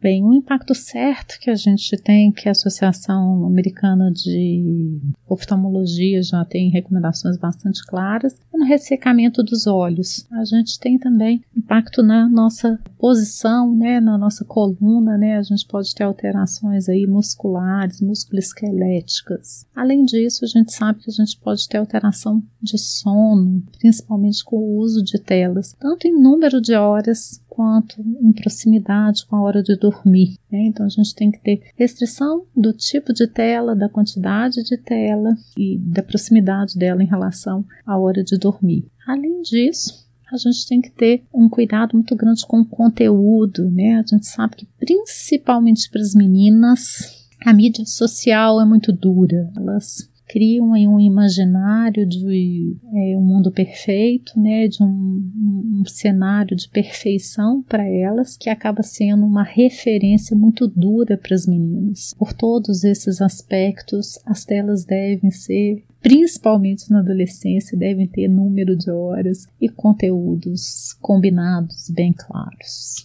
Bem, um impacto certo que a gente tem, que a Associação Americana de Oftalmologia já tem recomendações bastante claras, é no ressecamento dos olhos. A gente tem também impacto na nossa posição, né, na nossa coluna, né, a gente pode ter alterações aí musculares, musculoesqueléticas. Além disso, a gente sabe que a gente pode ter alteração de sono, principalmente com o uso de telas, tanto em número de horas quanto em proximidade com a hora de dormir, né? Então a gente tem que ter restrição do tipo de tela, da quantidade de tela e da proximidade dela em relação à hora de dormir. Além disso, a gente tem que ter um cuidado muito grande com o conteúdo, né? A gente sabe que principalmente para as meninas, a mídia social é muito dura, elas criam aí um imaginário de um mundo perfeito, né, de um cenário de perfeição para elas, que acaba sendo uma referência muito dura para as meninas. Por todos esses aspectos, as telas devem ser, principalmente na adolescência, devem ter número de horas e conteúdos combinados bem claros.